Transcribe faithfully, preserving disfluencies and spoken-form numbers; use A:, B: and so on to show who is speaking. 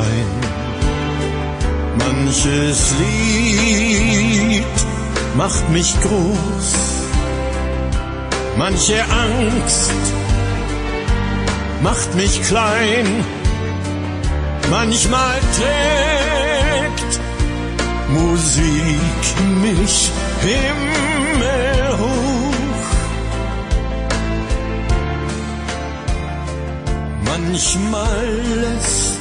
A: klein. Manches Lied macht mich groß, manche Angst macht mich klein. Manchmal trägt Musik mich himmelhoch. Manchmal lässt